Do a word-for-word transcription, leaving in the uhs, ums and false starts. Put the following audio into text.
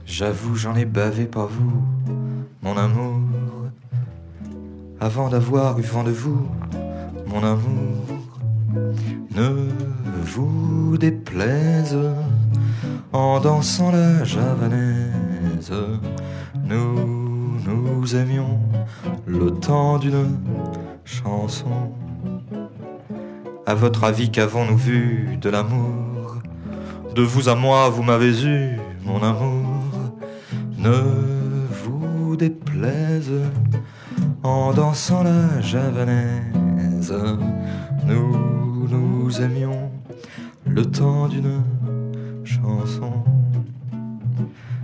J'avoue, j'en ai bavé par vous, mon amour. Avant d'avoir eu vent de vous, mon amour. Ne vous déplaise en dansant la javanaise. Nous nous aimions le temps d'une chanson. À votre avis, qu'avons-nous vu de l'amour? De vous à moi, vous m'avez eu, mon amour. Ne vous déplaise en dansant la javanaise. Nous nous aimions le temps d'une chanson.